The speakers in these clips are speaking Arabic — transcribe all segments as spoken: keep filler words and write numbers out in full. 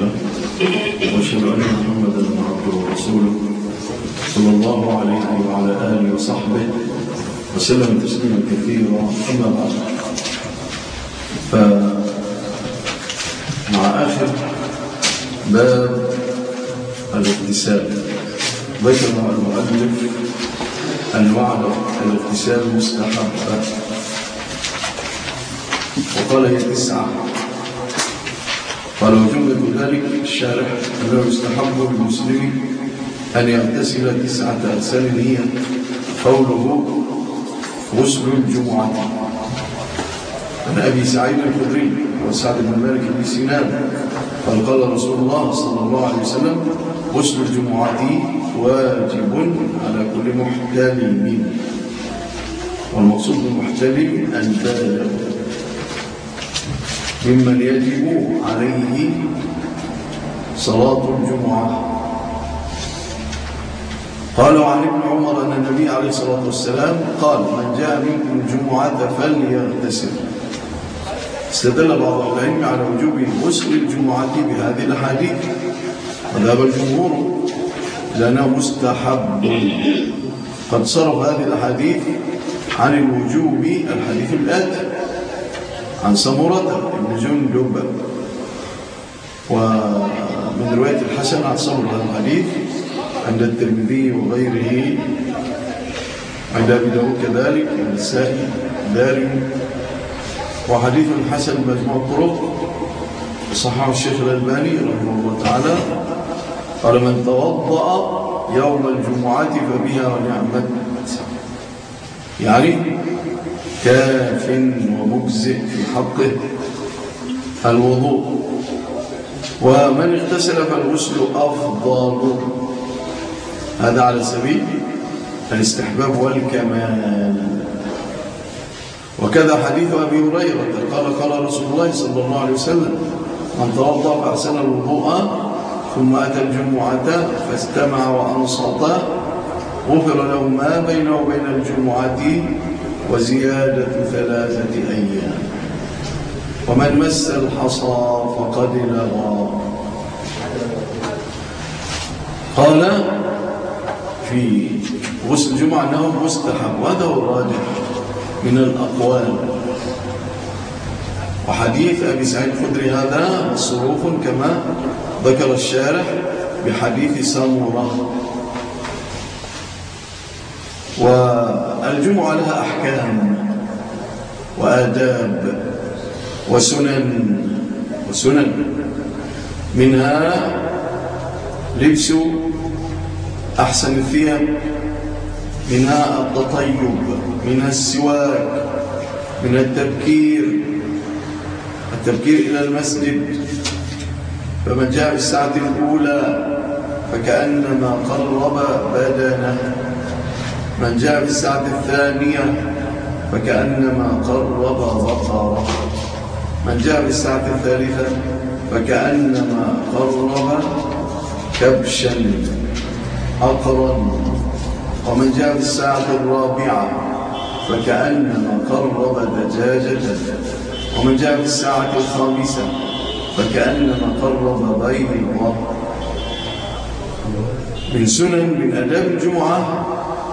له وأشهد أن محمدا عبده ورسوله صلى الله عليه وعلى آله وصحبه وسلم تسليما كثيرا. أما بعد، فمع آخر باب الاغتسال ذكر المؤلف أنواع الاغتسال مستحبة، وقال هي تسعة. قال وجملة ذلك الشارح أنه يستحب للمسلم أن يغتسل تسعة أغسال هي قوله غسل الجمعة. عن أبي سعيد الخدري وسعد بن مالك بن سنان قال قال رسول الله صلى الله عليه وسلم غسل الجمعة واجب على كل محتلم، والمقصود بالمحتلم البالغ ممن يجب عليه صلاة الجمعة. قالوا عن ابن عمر أن النبي عليه الصلاة والسلام قال من جاء منكم الجمعة فليغتسل. استدل بعض العلم على وجوب غسل الجمعة بهذه الأحاديث، وذهب الجمهور لأنه مستحب. قد صرف هذه الأحاديث عن الوجوب الحديث الآتي عن سمرة بن جندب، ومن رواية الحسن عن سمرة الحديث عند الترمذي وغيره، عند أبي داود كذلك والنسائي دارمي، وحديث حسن مجموع الطرق وصححه الشيخ الألباني رحمه الله تعالى. قال من توضأ يوم الجمعة فبها ونعمت، يعني كاف ومجزئ في حقه الوضوء. ومن اغتسل فالغسل أفضل، هذا على سبيل الاستحباب والكمال. وكذا حديث أبي هريرة قال قال رسول الله صلى الله عليه وسلم من توضأ فأحسن الوضوء ثم أتى الجمعة فاستمع وأنصت غفر له ما بينه وبين الجمعة وزيادة ثلاثة أيام. ومن مس الحصى فقد لغى. قال في غسل الجمعة أنه مستحب، وهذا هو الراجح من الأقوال. وحديث أبي سعيد الخدري هذا مصروف كما ذكر الشارح بحديث سمرة. والجمعة لها أحكام وآداب وسنن وسنن منها لبس أحسن الثياب، منها التطيب، منها السواك، منها التبكير التبكير إلى المسجد. فمن جاء في الساعة الأولى فكأنما قرب بدنه، من جاء في الساعة الثانية فكأنما قرب بقرة، من جاء في الساعة الثالثة فكأنما قرب كبشا أقرا، ومن جاء في الساعة الرابعة فكأنما قرب دجاجة، ومن جاء في الساعة الخامسة فكأنما قرب بيضة. من سنن من آداب الجمعة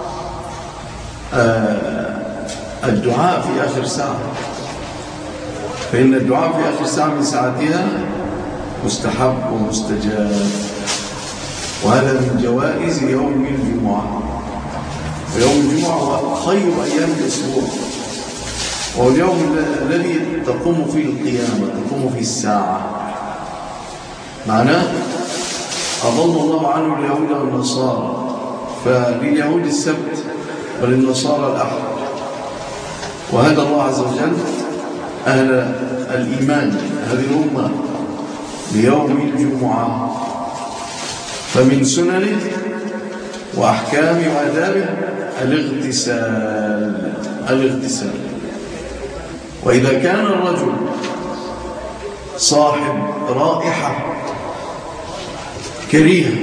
الدعاء في آخر ساعة، فإن الدعاء في آخر ساعة من ساعتها مستحب ومستجاب، وهذا من جوائز يوم الجمعة. ويوم الجمعة هو خير أيام الأسبوع، وهو اليوم الذي تقوم فيه القيامة، تقوم فيه الساعة. معناه أضل الله عنه اليهود والنصارى، فلليهود السبت وللنصارى الأحد. وهذا الله عز وجل أهل الإيمان هذه الأمة ليوم الجمعة. فمن سننه وأحكام وآدابه الاغتسال الاغتسال وإذا كان الرجل صاحب رائحة كريهة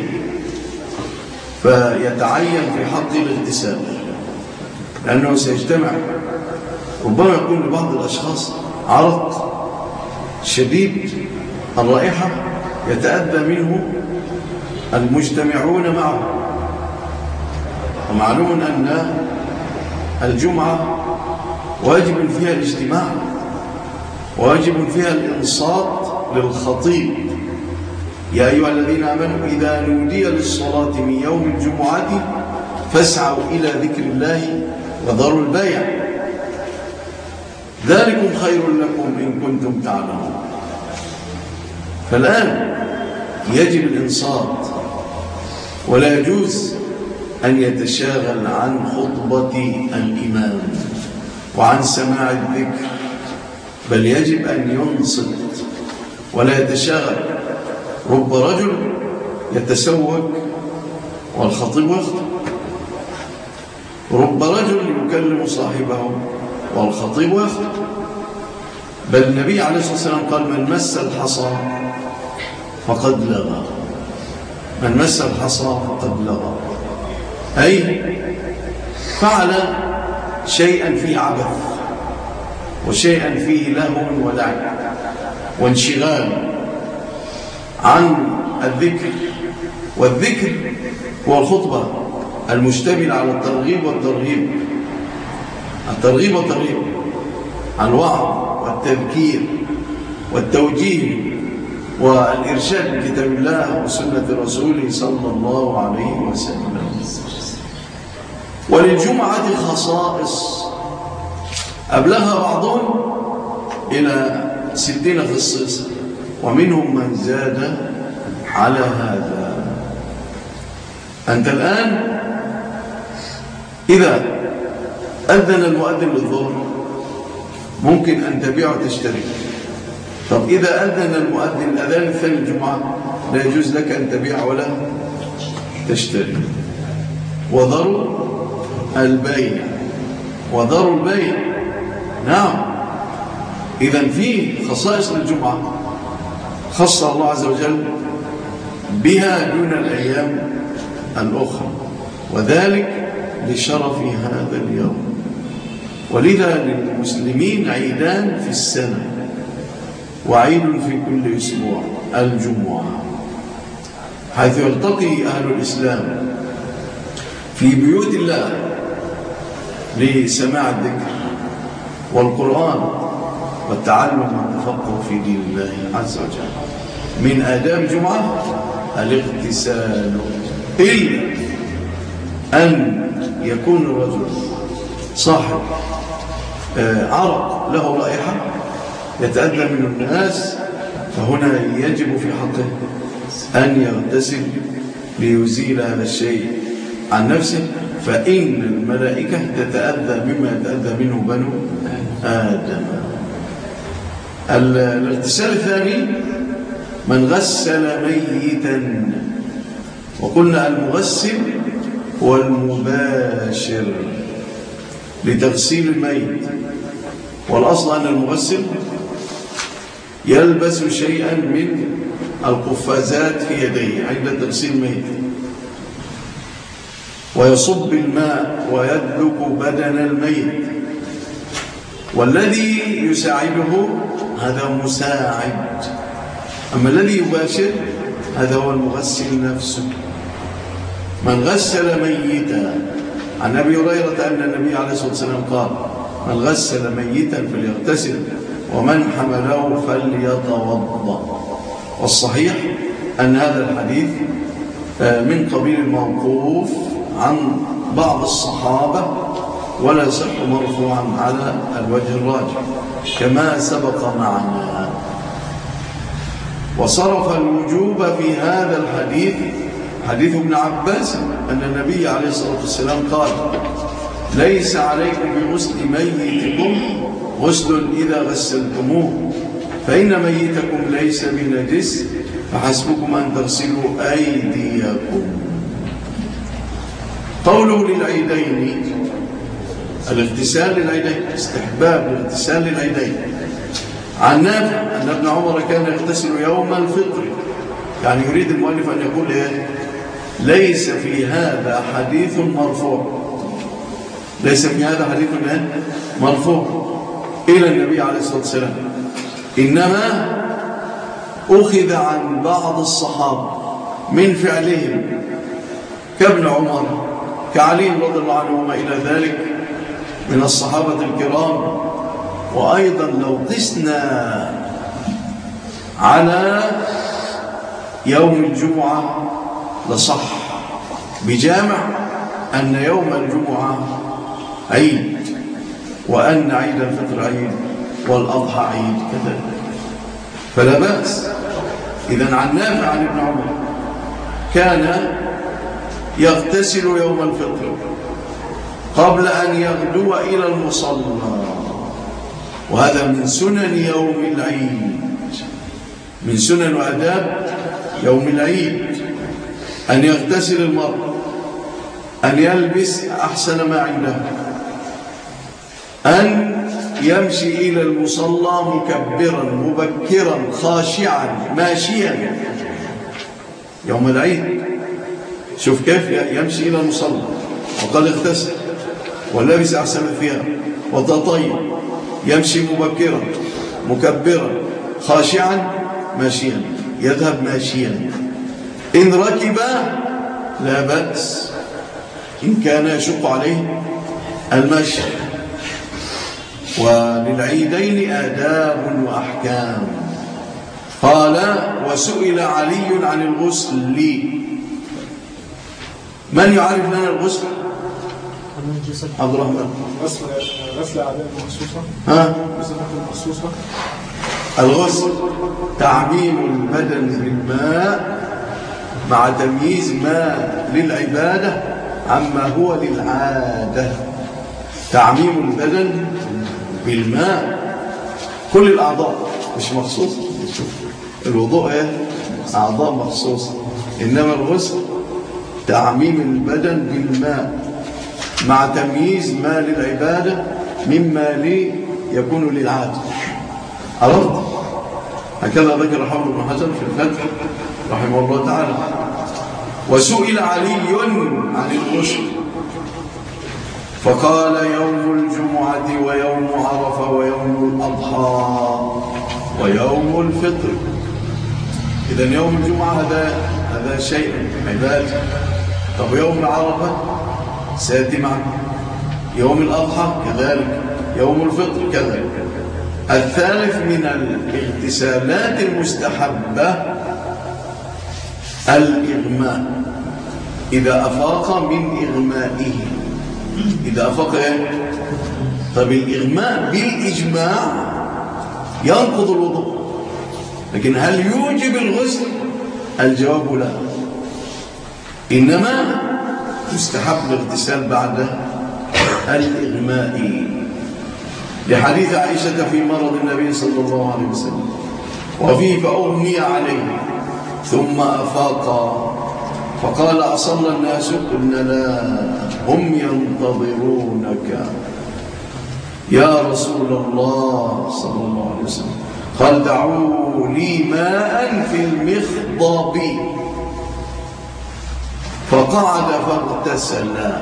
فيتعين في حق الاغتسال، لأنه سيجتمع، ربما يكون لبعض الأشخاص عرض شديد الرائحة يتأذى منه المجتمعون معه. ومعلوم أن الجمعة واجب فيها الاجتماع، واجب فيها الإنصات للخطيب. يا أيها الذين آمنوا إذا نودي للصلاة من يوم الجمعة فاسعوا إلى ذكر الله وذروا البيع ذلكم خير لكم إن كنتم تعلمون. فالآن يجب الإنصات، ولا يجوز أن يتشاغل عن خطبة الإمام وعن سماع الذكر، بل يجب أن ينصت ولا يتشاغل. رب رجل يتسوق والخطيب يخطب، رب رجل يكلم صاحبه والخطيب يخطب. بل النبي عليه الصلاة والسلام قال: من مس الحصى فقد لغى، من مس الحصى فقد لغى، أي فعل شيئا فيه عبث وشيئا فيه لهو ولعب وانشغال عن الذكر. والذكر هو الخطبة المشتمل على الترغيب والترهيب، الترغيب والترهيب، الوعظ والتذكير والتوجيه والإرشاد بكتاب الله وسنة رسوله صلى الله عليه وسلم. وللجمعة خصائص أبلغها بعضهم إلى ستين خصيصة، ومنهم من زاد على هذا. أنت الآن إذا أذن المؤذن للظهر ممكن أن تبيع وتشتري. طب إذا أذن المؤذن الأذان الثاني الجمعة لا يجوز لك أن تبيع ولا تشتري. وذروا البيع، وذروا البيع. نعم، إذن في خصائص للجمعة خص الله عز وجل بها دون الأيام الأخرى، وذلك لشرف هذا اليوم. ولذا للمسلمين عيدان في السنة وعيد في كل أسبوع: الجمعة، حيث يلتقي أهل الإسلام في بيوت الله لسماع الذكر والقرآن والتعلم والتفقه في دين الله عز وجل. من آداب الجمعة الاغتسال، إلا أن يكون الرجل صاحب عرق له رائحة يتأذى من الناس، فهنا يجب في حقه أن يغتسل ليزيل هذا الشيء عن نفسه، فإن الملائكة تتأذى مما يتأذى منه بنو آدم. الاغتسال الثاني: من غسل ميتا. وقلنا المغسل هو المباشر لتغسيل الميت، والأصل أن المغسل يلبس شيئا من القفازات في يديه عند تغسيل الميت، ويصب الماء ويدلك بدن الميت، والذي يساعده هذا مساعد، أما الذي يباشر هذا هو المغسل نفسه. من غسل ميتا، عن أبي هريرة أن النبي عليه الصلاة والسلام قال: من غسل ميتا فليغتسل ومن حمله فليتوضأ. والصحيح أن هذا الحديث من قبيل الموقوف عن بعض الصحابة، ولا يصح مرفوعا على الوجه الراجح كما سبق معنا. وصرف الوجوب في هذا الحديث حديث ابن عباس أن النبي عليه الصلاة والسلام قال: ليس عليكم بغسل ميتكم غسل إذا غسلتموه، فإن ميتكم ليس بنجس، فحسبكم أن تغسلوا أيديكم. قوله للعيدين، الاغتسال للعيدين، استحباب الاغتسال للعيدين. عن نافع أن ابن عمر كان يغتسل يوم الفطر، يعني يريد المؤلف أن يقول إيه؟ ليس في هذا حديث مرفوع، ليس في هذا حديث مرفوع إلى النبي عليه الصلاة والسلام، إنما أخذ عن بعض الصحابة من فعلهم كابن عمر كعلي رضي الله عنه وما إلى ذلك من الصحابة الكرام. وأيضا لو قسنا على يوم الجمعة لصح بجامع أن يوم الجمعة عيد، وأن عيد الفطر عيد، والأضحى عيد كذلك، فلا بأس. إذن عن نافع عن ابن عمر كان يغتسل يوم الفطر قبل أن يغدو إلى المصلى، وهذا من سنن يوم العيد، من سنن وآداب يوم العيد أن يغتسل المرء، أن يلبس أحسن ما عنده، أن يمشي إلى المصلى مكبرا مبكرا خاشعا ماشيا يوم العيد. شوف كيف يمشي إلى المصلى وقد اغتسل ولبس أحسن ثياب وتطيب، يمشي مبكرا مكبرا خاشعا ماشيا، يذهب ماشيا. إن ركب لا بأس إن كان يشق عليه المشي. وللعيدين آداب وأحكام. قال: وسئل علي عن الغسل. من يعرف لنا الغسل؟ عبد الرحمن. غسل أعضاء مخصوصة. ها؟ مخصوصة. الغسل تعميم البدن بالماء مع تمييز ما للعبادة عما هو للعادة. تعميم البدن بالماء، كل الأعضاء مش مخصوص. الوضوء ايه؟ أعضاء مخصوصة، إنما الغسل تعميم البدن بالماء مع تمييز ما للعبادة مما لي يكون للعادة. عرفت؟ هكذا ذكر حافظ بن حجر في الفتح رحمه الله تعالى. وسئل علي عن الغسل فقال: يوم الجمعة ويوم عرفة ويوم الأضحى ويوم الفطر. إذن يوم الجمعة هذا هذا شيء عبادة. طب يوم عرفة سيأتي معنا، يوم الأضحى كذلك، يوم الفطر كذلك. الثالث من الاغتسالات المستحبة الإغماء، إذا أفاق من إغمائه. إذا أفاق إيه؟ طب الإغماء بالإجماع ينقض الوضوء، لكن هل يوجب الغسل؟ الجواب لا، إنما يستحب الاغتسال بعد الإغماء، لحديث عائشة في مرض النبي صلى الله عليه وسلم وفيه: فأغمي عليه ثم أفاق فقال: أصلى الناس؟ قلنا: لا، هم ينتظرونك يا رسول الله صلى الله عليه وسلم. قال: دعوا لي ماء في المخضب، فقعد فاغتسل.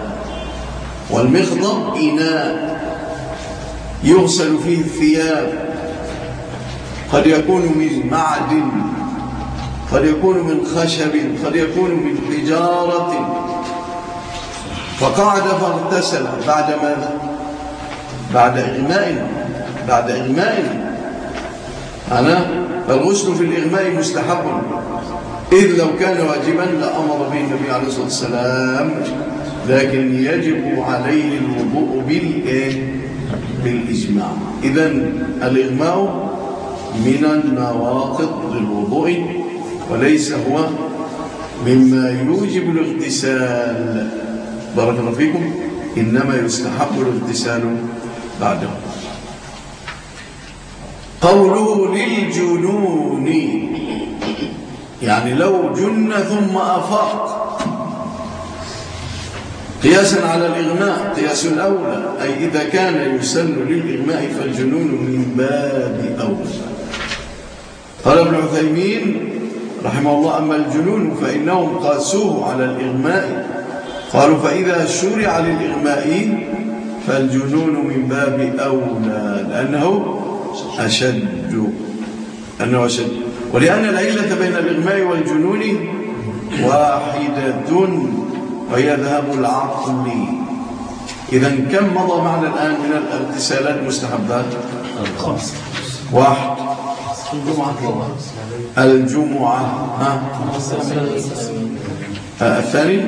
والمخضب إناء يغسل فيه الثياب، قد يكون من معدن، قد يكون من خشب، قد يكون من حجارة. فقعد فاغتسل بعد ماذا؟ بعد إغماء. بعد إغماء أنا فالغسل في الإغماء مستحب، إذ لو كان واجبا لأمر به النبي عليه الصلاة والسلام، لكن يجب عليه الوضوء بالإجماع. إذن الإغماء من النواقض للوضوء، وليس هو مما يوجب الاغتسال. بارك الله فيكم. إنما يستحب الاغتسال بعده. قوله للجنون، يعني لو جن ثم أفاق، قياسا على الإغماء قياس الأولى، أي إذا كان يسن للإغماء فالجنون من باب أولى. قال ابن عثيمين رحمه الله: أما الجنون فإنهم قاسوه على الإغماء، قالوا: فإذا شرع للإغماء فالجنون من باب أولى، لأنه أشد أنه أشد ولأن العلة بين الإغماء والجنون واحدة وهي ذهاب العقل. إذا كم مضى معنا الآن من الاغتسالات المستحبات؟ خمس. واحد الجمعة. ها؟ الثاني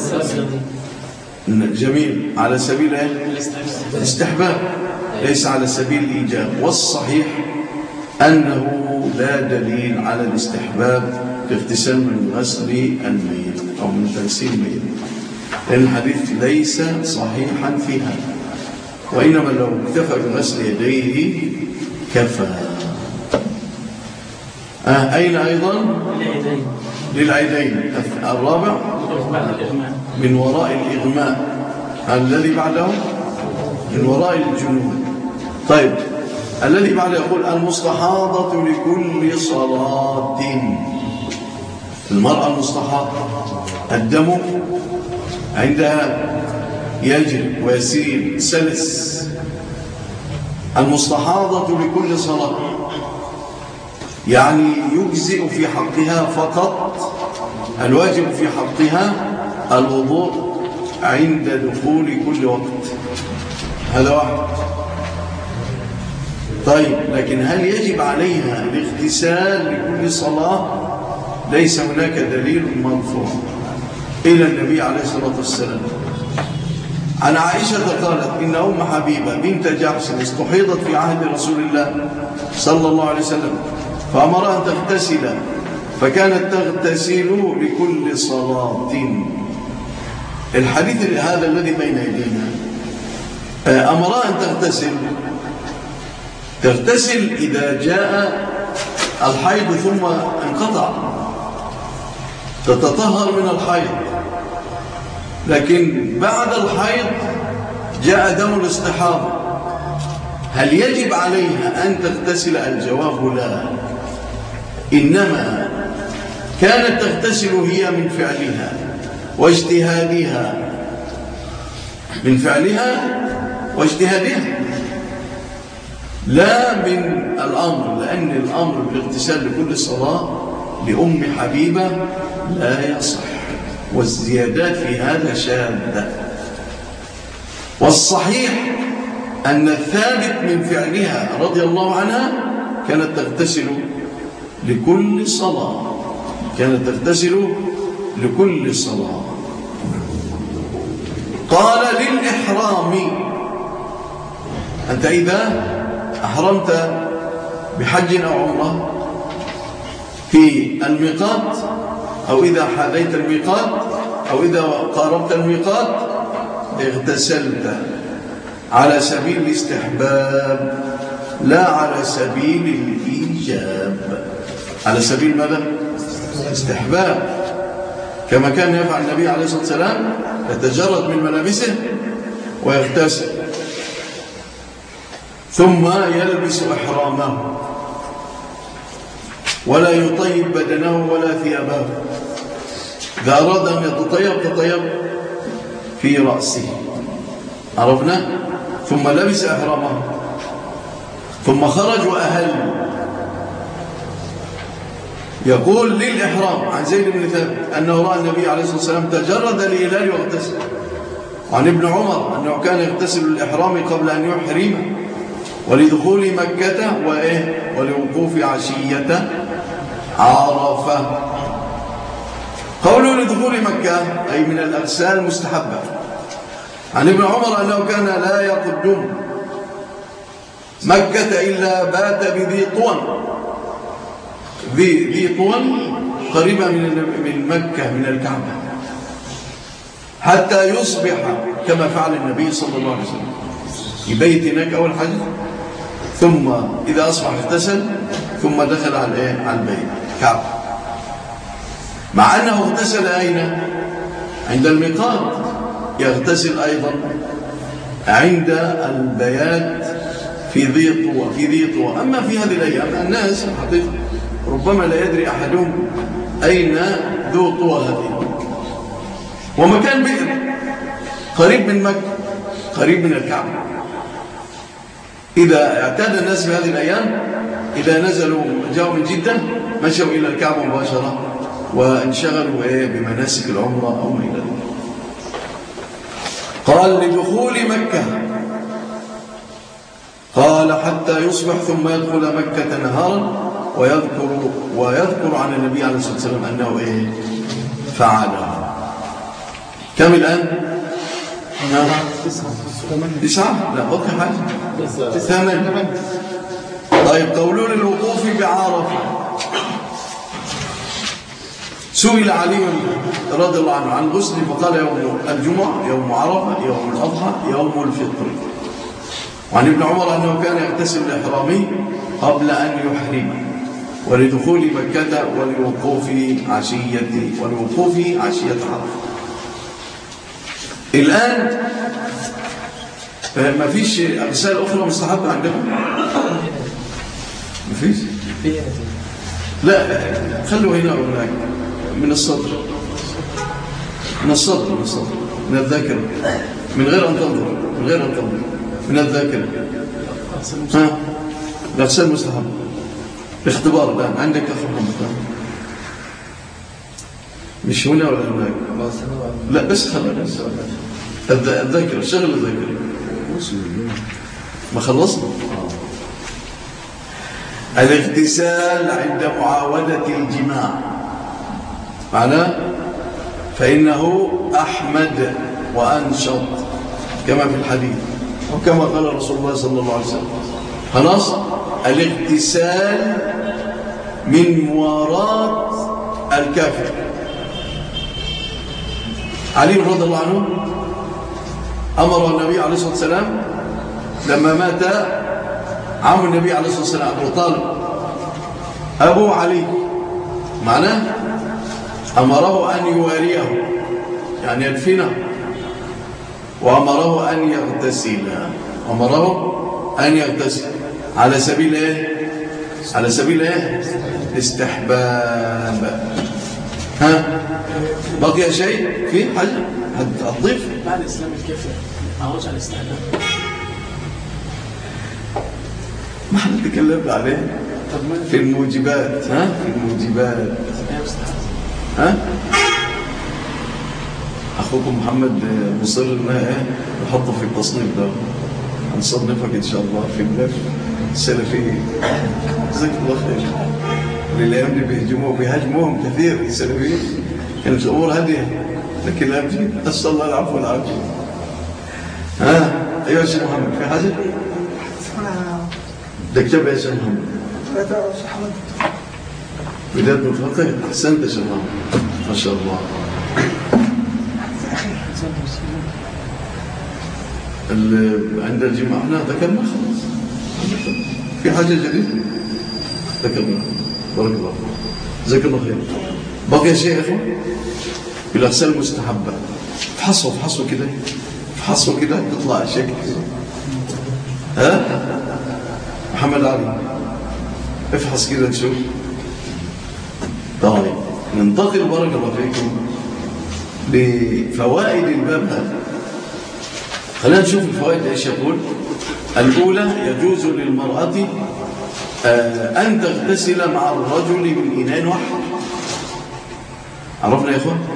جميل، على سبيل الاستحباب ليس على سبيل الإيجاب. والصحيح أنه لا دليل على الاستحباب في اغتسال من غسل الميت أو من تغسيل الميت، لأن الحديث ليس صحيحا في هذا، وإنما لو اكتفى بغسل يديه كفى. آه أين أيضا؟ للعيدين. الرابع من وراء الإغماء. الذي بعده من وراء الجنون. طيب الذي بعده يقول المستحاضة لكل صلاة. المرأة المستحاضة الدم عندها يجري ويسيل سلس. المستحاضة لكل صلاة يعني يجزئ في حقها فقط، الواجب في حقها الوضوء عند دخول كل وقت. هذا واحد. طيب لكن هل يجب عليها الاغتسال لكل صلاة؟ ليس هناك دليل مرفوع إلى النبي عليه الصلاة والسلام. عن عائشة قالت إن أم حبيبة بنت جحش استحيضت في عهد رسول الله صلى الله عليه وسلم فأمرها أن تغتسل، فكانت تغتسل لكل صلاة. الحديث هذا الذي بين يدينا أمرها أن تغتسل تغتسل إذا جاء الحيض ثم انقطع، تتطهر من الحيض. لكن بعد الحيض جاء دم الاستحاضة، هل يجب عليها أن تغتسل؟ الجواب لا، إنما كانت تغتسل هي من فعلها واجتهادها، من فعلها واجتهادها، لا من الأمر، لأن الأمر بالاغتسال لكل صلاة لأم حبيبة لا يصح، والزيادات في هذا شاذة. والصحيح أن الثابت من فعلها رضي الله عنها كانت تغتسل لكل صلاة، كانت تغتسل لكل صلاة. قال للإحرام، أنت إذا أحرمت بحج أو عمرة في الميقات، أو إذا حاذيت الميقات، أو إذا قاربت الميقات، اغتسلت على سبيل الاستحباب لا على سبيل الإيجاب. على سبيل ماذا؟ الاستحباب، كما كان يفعل النبي عليه الصلاة والسلام، يتجرد من ملابسه ويغتسل ثم يلبس إحرامه ولا يطيب بدنه ولا ثيابه. إذا أراد أن يتطيب تطيب في رأسه، عرفنا؟ ثم لبس إحرامه ثم خرج وأهل. يقول للإحرام عن زيد بن ثابت أنه رأى النبي عليه الصلاة والسلام تجرد لإهلال واغتسل. وعن ابن عمر أنه كان يغتسل للإحرام قبل أن يحرم ولدخول مكة وإيه ولوقوف عشية عرفة. قوله لدخول مكة أي من الأغسال المستحبة. عن ابن عمر أنه كان لا يقدم مكة إلا بات بذي طوى، ذي طوى قريبة من مكة من الكعبة، حتى يصبح كما فعل النبي صلى الله عليه وسلم، يبيت هناك أول حاجة، ثم إذا أصبح اغتسل ثم دخل على على البيت كعبة، مع أنه اغتسل أين؟ عند الميقات. يغتسل أيضا عند البيات في ذي طوى في ذي طوى. أما في هذه الأيام الناس حقيقة ربما لا يدري أحدهم أين ذو طوى هذه، ومكان بئر قريب من مكة قريب من الكعبة. إذا اعتاد الناس في هذه الأيام إذا نزلوا جاءوا من جدة مشوا إلى الكعبة مباشرة وانشغلوا إيه بمناسك العمرة أو ما إلى ذلك. قال لدخول مكة، قال حتى يصبح ثم يدخل مكة نهارا ويذكر ويذكر عن النبي عليه الصلاة والسلام أنه إيه فعل. كم الآن؟ تسعة؟ لا بقي حاجة ثمن. طيب قولون الوقوف بعرفة. سئل علي رضي الله عنه عن غسل فقال يوم الجمعة، يوم عرفة، يوم الأضحى، يوم الفطر. وعن ابن عمر أنه كان يغتسل لإحرامه قبل أن يحرم ولدخول مكة ولوقوف عشية ولوقوف عشية عرفة. الآن ما فيش أغسال أخرى مستحبة عندكم؟ ما فيش؟ لا خلوا هنا وهناك من الصدر من الصدر من الصدر من الذاكرة من غير أن تنظر من غير أن تنظر من الذاكرة. ها الأغسال مستحبة. اختبار الآن عندك أخ محمد مش هنا ولا هناك؟ لا بس خلنا الذاكرة شغل الذاكرة ما خلصنا. الاغتسال عند معاودة الجماع معناه فإنه أحمد وأنشط كما في الحديث وكما قال رسول الله صلى الله عليه وسلم. خلاص الاغتسال من مواراة الكافر. علي رضي الله عنه أمر النبي عليه الصلاة والسلام لما مات عم النبي عليه الصلاة والسلام أبو طالب أبو علي معناه أمره أن يواريه يعني يدفنه وأمره أن يغتسل أمره أن يغتسل على سبيل إيه؟ على سبيل إيه؟ استحباب. ها بقي شيء في حاجة هتضيف بعد الإسلام الكافر أعوج على الاستحباب ما حد تكلمنا عليه في الموجبات. ها في الموجبات ها أخوكم محمد مصر إنها نحطه في التصنيف ده هنصنفك إن شاء الله في الملف السلفي. جزاك الله خير. للأيام اللي بيهجموا بيهاجموهم كثير السلفيين كانت الأمور هادية لكن الأيام دي أسأل الله العفو والعافية. ها أيها الشيخ محمد في حاجة؟ ده كتاب يا شيخ محمد بداية متفقه. أحسنت يا شيخ محمد ما شاء الله. عند الجماعة احنا ذكرنا خلاص في حاجة جديدة ذكرنا بارك الله جزاك الله خير. بقي شيء يا اخوان بالاغسال المستحبة. فحصوا فحصوا كده فحصوا كده تطلع شكل ها محمد علي افحص كده نشوف. طيب ننتقل بارك الله فيكم لفوائد الباب هذا. خلينا نشوف الفوائد ايش يقول. الأولى يجوز للمرأة أن تغتسل مع الرجل من إناء واحد. عرفنا يا إخوان؟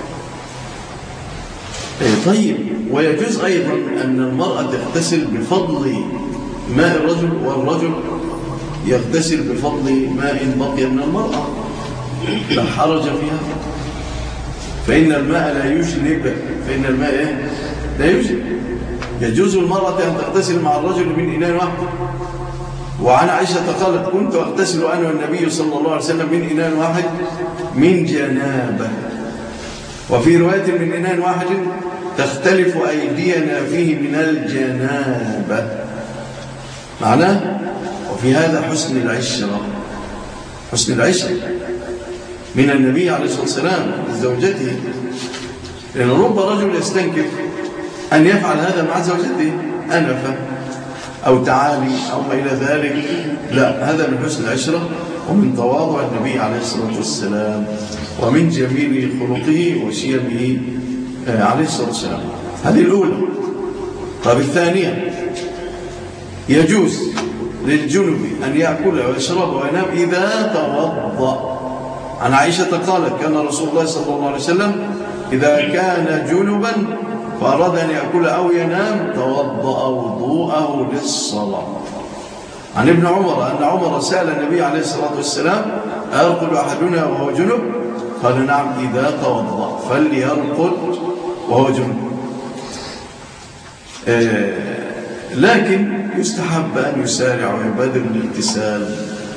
طيب ويجوز أيضا أن المرأة تغتسل بفضل ماء الرجل والرجل يغتسل بفضل ماء بقي من المرأة لا حرج فيها. فإن الماء لا يجنب فإن الماء إيه؟ لا يجنب. يجوز المرأة أن تغتسل مع الرجل من إناء واحد. وعن عائشة قالت كنت أغتسل أنا والنبي صلى الله عليه وسلم من إناء واحد من جنابة. وفي رواية من إناء واحد تختلف أيدينا فيه من الجنابة. معناه وفي هذا حسن العشرة حسن العشرة من النبي عليه الصلاة والسلام لزوجته. لأن رب رجل يستنكف أن يفعل هذا مع زوجته أنفة أو تعالي أو ما إلى ذلك. لا هذا من حسن العشرة ومن تواضع النبي عليه الصلاة والسلام ومن جميل خلقه وشيمه عليه الصلاة والسلام. هذه الأولى. طيب الثانية يجوز للجنب أن يأكل ويشرب وينام إذا توضأ. عن عائشة قالت كان رسول الله صلى الله عليه وسلم إذا كان جنبا فأراد أن يأكل أو ينام توضأ وضوءه للصلاة. عن ابن عمر أن عمر سأل النبي عليه الصلاة والسلام أيرقد أحدنا وهو جنب؟ قال نعم إذا توضأ فليرقد وهو جنب. آه لكن يستحب أن يسارع ويبادر الاغتسال،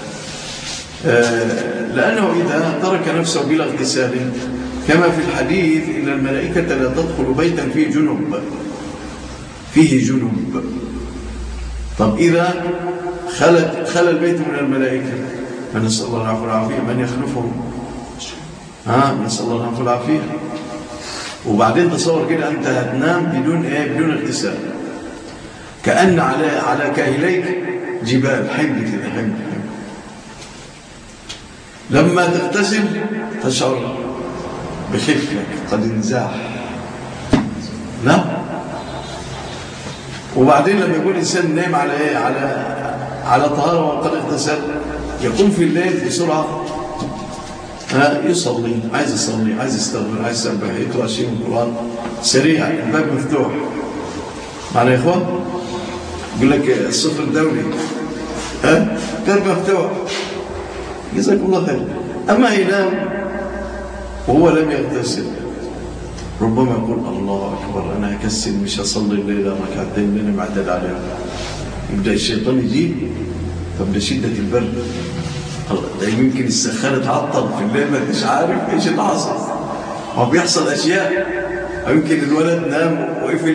آه لأنه إذا ترك نفسه بلا اغتسال كما في الحديث إن الملائكة لا تدخل بيتا فيه جنب فيه جنب. طب إذا خلت خلى البيت من الملائكة فنسأل الله العفو والعافية، من يخلفهم؟ ها نسأل الله العفو والعافية. وبعدين تصور كده أنت هتنام بدون إيه؟ بدون اغتسال، كأن على على كاهليك جبال حمل كده حمل حمل. لما تغتسل تشعر بخفك قد انزاح. لا. وبعدين لما يكون الإنسان نايم على إيه؟ على على طهارة وقد اغتسل يقوم في الليل بسرعة ها يصلي، عايز يصلي، عايز يستغفر، عايز يسبح، يقرأ شيء من القرآن سريع، الباب مفتوح. معنا يا إخوان؟ يقول لك الصفر الدولي ها باب مفتوح، جزاكم الله خير. أما ينام وهو لم يغتسل ربما يقول الله أكبر أنا هكسل مش هصلي الليلة ركعتين اللي أنا معتاد عليها. يبدأ الشيطان يجيب. طب ده شدة البرد، ده يمكن السخانة تعطل في الليل ما انتش عارف ايش اللي حصل. هو بيحصل أشياء، أو يمكن الولد نام وقفل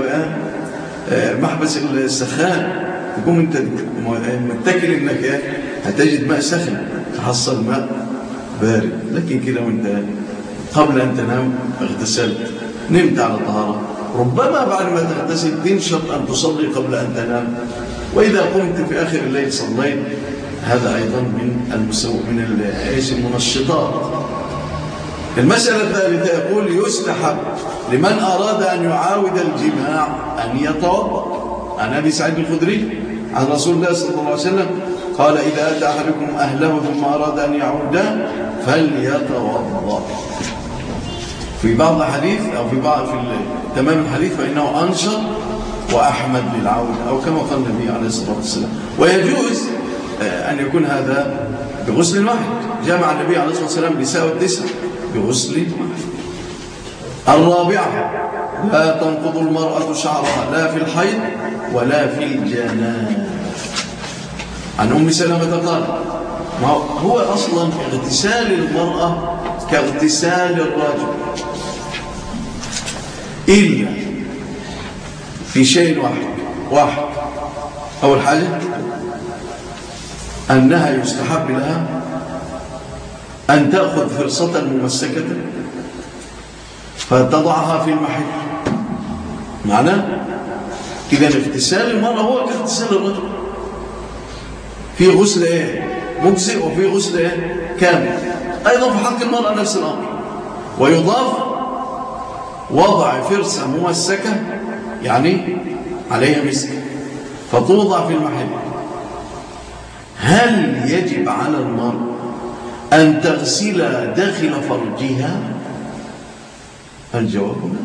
محبس السخان تقوم انت متكل انك هتجد ماء سخن تحصل ماء بارد. لكن كده وانت قبل أن تنام اغتسلت نمت على طهارة، ربما بعد ما تغتسل تنشط أن تصلي قبل أن تنام، وإذا قمت في آخر الليل صليت. هذا أيضا من المسو من ايش المنشطات. المسألة الثالثة يقول يستحب لمن أراد أن يعاود الجماع أن يتوضأ. عن أبي سعيد الخدري عن رسول الله صلى الله عليه وسلم قال إذا أتى أحدكم أهله ثم أراد أن يعودا فليتوضأ. في بعض الحديث أو في بعض في تمام الحديث فإنه أنشط وأحمد للعود، أو كما قال النبي عليه الصلاة والسلام. ويجوز أن يكون هذا بغسل المحيض، جمع النبي عليه الصلاة والسلام نساء التسع بغسل المحيض. الرابعة لا تنقض المرأة شعرها لا في الحيض ولا في الجنان. عن أم سلمة قال ما هو أصلا اغتسال المرأة كاغتسال الرجل إلا في شيء واحد واحد أول حاجة أنها يستحب لها أن تأخذ فرصة ممسكة فتضعها في المحل. معناه إذا اغتسال المرأة هو كاغتسال الرجل، في غسل إيه مجزئ وفي غسل إيه كامل. أيضا في حق المرأة نفس الأمر. ويضاف وضع فرصة ممسكة يعني عليها مسك فتوضع في المحل. هل يجب على المرأة أن تغسل داخل فرجها؟ الجواب لا،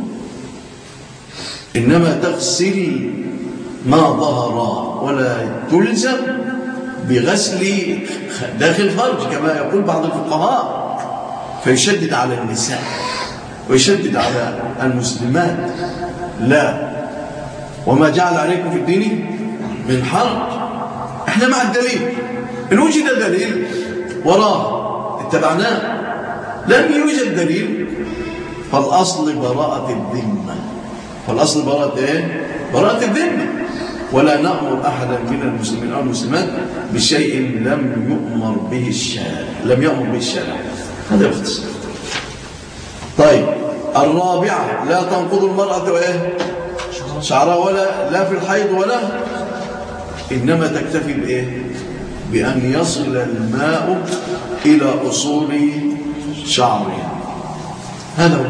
إنما تغسل ما ظهر، ولا تلزم بغسل داخل الفرج كما يقول بعض الفقهاء، فيشدد على النساء ويشدد على المسلمات. لا، وما جعل عليكم في الدين من حرج. احنا مع الدليل، إن وجد دليل وراه اتبعناه، لم يوجد دليل فالأصل براءة الذمة. فالأصل براءة ايه؟ براءة الذمة. ولا نأمر أحدا من المسلمين أو المسلمات بشيء لم يؤمر به الشارع لم يأمر به الشارع. هذا باختصار. طيب الرابعة لا تنقض المرأة ايه؟ شعرها ولا لا في الحيض ولا، إنما تكتفي بإيه؟ بأن يصل الماء إلى أصول شعرها. هذا هو.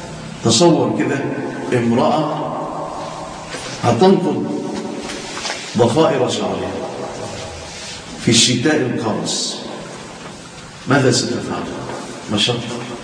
تصور كده امرأة هتنقض ضفائر شعرها في الشتاء القارس، ماذا ستفعل؟ مشقة.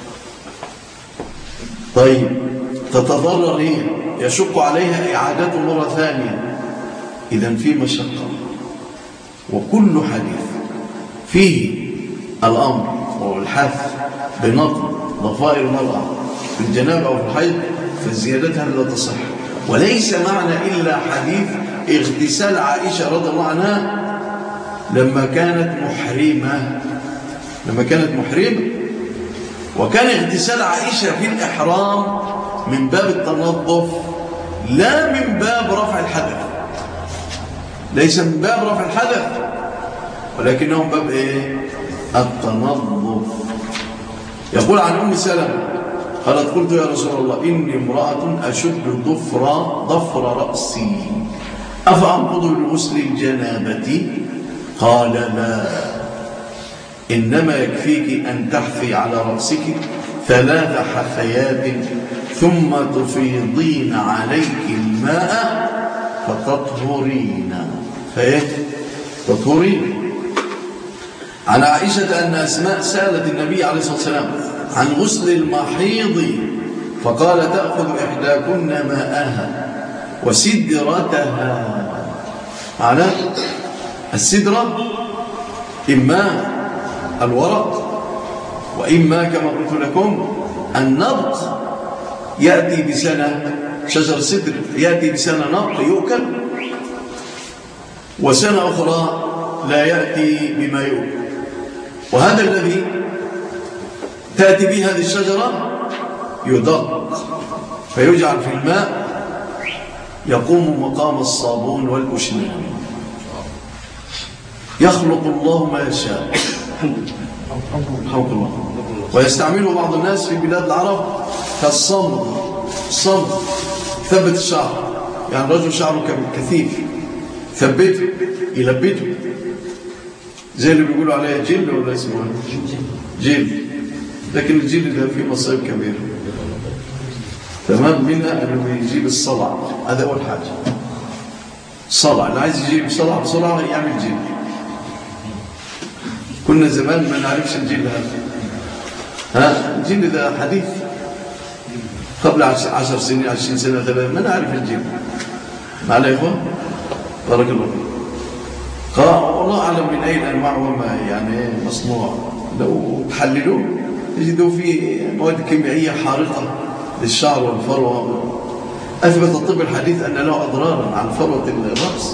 طيب تتضرر هي، يشق عليها إعادته مرة ثانية، إذن في مشقة. وكل حديث فيه الأمر والحث بنطق ضفائر المرأة في الجنابة أو في الحيض فزيادتها لا تصح. وليس معنى إلا حديث اغتسال عائشة رضي الله عنها لما كانت محرمة لما كانت محرمة وكان اغتسال عائشة في الإحرام من باب التنظف لا من باب رفع الحدث، ليس من باب رفع الحدث ولكنه من باب إيه؟ التنظف. يقول عن أم سلمة قالت قلت يا رسول الله إني امرأة أشد ضفر ضفر رأسي أفأنقض لغسل الجنابة؟ قال لا، إنما يكفيك أن تحثي على رأسك ثلاث حثيات ثم تفيضين عليك الماء فتطهرين فإيه؟ تطهرين. عن عائشة أن أسماء سألت النبي عليه الصلاة والسلام عن غسل المحيض فقال تأخذ إحداكن ماءها وسدرتها. معنى السدرة إما الورق وإما كما قلت لكم النبط، يأتي بسنة شجر السدر يأتي بسنة نبط يؤكل وسنة أخرى لا يأتي بما يؤكل، وهذا الذي تأتي به هذه الشجرة يدق فيجعل في الماء يقوم مقام الصابون والأشنان. يخلق الله ما يشاء حول الله. ويستعمله بعض الناس في بلاد العرب كالصمد، الصمد ثبت الشعر، يعني رجل شعره كثيف ثبته يلبته زي اللي بيقولوا عليها جل ولا اسمه جل، لكن الجل ده فيه مصايب كبيرة. تمام. منها انه يجيب الصلع، هذا اول حاجه. الصلع اللي عايز يجيب صلع بسرعه يعمل جل. كنا زمان ما نعرفش الجل هذا، ها الجل ده حديث قبل عشر سنين عشرين سنه ثلاثة ما نعرف الجل. معنا يا اخوان بارك الله فيكم. قال والله اعلم من اين انواع وما يعني مصنوع، لو تحللوه يجدوا فيه مواد كيميائيه حارقه للشعر والفروة. أثبت الطب الحديث أن له أضرارا على فروة الرأس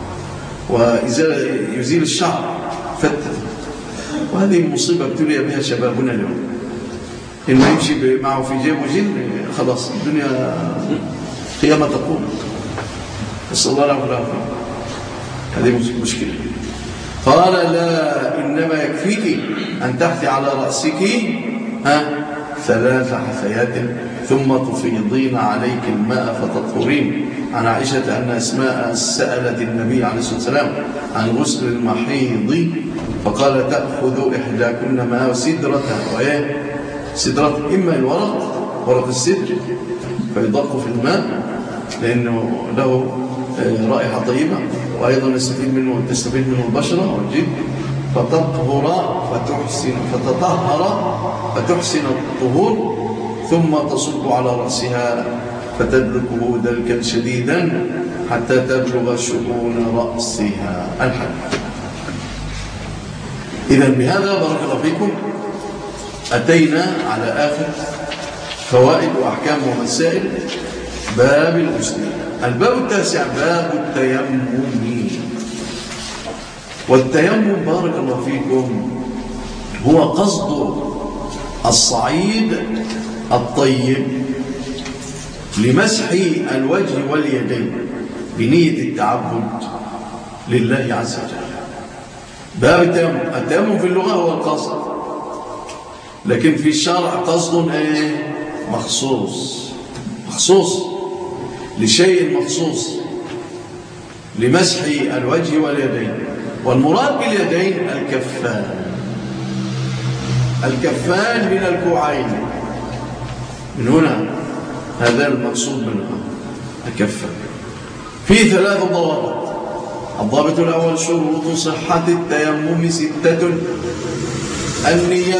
ويزيل الشعر فتت، وهذه مصيبة ابتلي بها شبابنا اليوم. إنه يمشي معه في جيبه جل خلاص الدنيا قيامة تقوم. نسأل الله العافية. هذه مشكلة. قال لا، إنما يكفيك أن تحثي على رأسك ها ثلاث حثيات ثم تفيضين عليك الماء فتطهرين. عن عائشة أن أسماء سألت النبي عليه الصلاة والسلام عن غسل المحيض فقال تأخذ إحداكن ماء وسدرتها، وإيه سدرة إما الورق ورق السدر فيضق في الماء لأنه له رائحة طيبة وأيضا يستفيد منه تستفيد منه البشرة والجلد، فتطهر فتحسن فتطهر فتحسن الطهور ثم تصب على رأسها فتدلكه دلكا شديدا حتى تبلغ شؤون رأسها. الحديث. إذن بهذا بارك الله فيكم أتينا على آخر فوائد وأحكام ومسائل باب الغسل. الباب التاسع باب التيمم. والتيمم بارك الله فيكم هو قصد الصعيد الطيب لمسح الوجه واليدين بنية التعبد لله عز وجل. باب التيمم. التيمم في اللغة هو القصد، لكن في الشرع قصد ايه مخصوص مخصوص لشيء مخصوص لمسح الوجه واليدين. والمراد باليدين الكفان، الكفان من الكوعين من هنا، هذا المقصود منها الكفان. في ثلاث ضوابط الضابط الأول شروط صحة التيمم ستة: النية،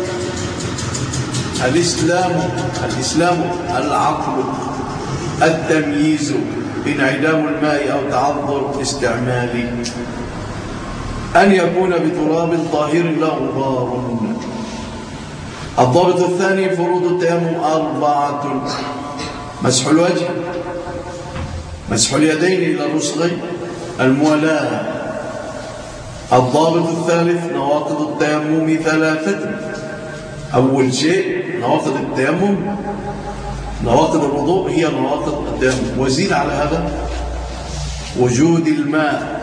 الإسلام الإسلام العقل، التمييز، انعدام الماء أو تعذر استعماله، أن يكون بتراب طاهر لا غبار. الضابط الثاني فروض التيمم أربعة: مسح الوجه، مسح اليدين إلى الرسغين، الموالاة. الضابط الثالث نواقض التيمم ثلاثة: أول شيء نواقض التيمم، نواقض الوضوء هي نواقض التيمم، وزيد على هذا وجود الماء.